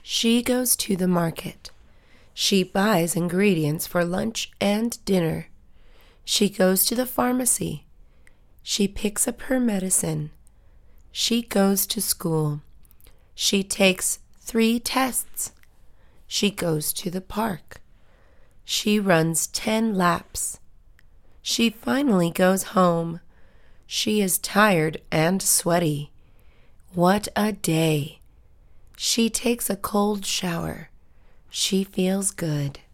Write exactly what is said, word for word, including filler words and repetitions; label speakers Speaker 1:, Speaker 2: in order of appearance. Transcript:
Speaker 1: She goes to the market. She buys ingredients for lunch and dinner. She goes to the pharmacy. She picks up her medicine. She goes to school. She takes three tests. She goes to the park. She runs ten laps. She finally goes home. She is tired and sweaty. What a day! She takes a cold shower. She feels good.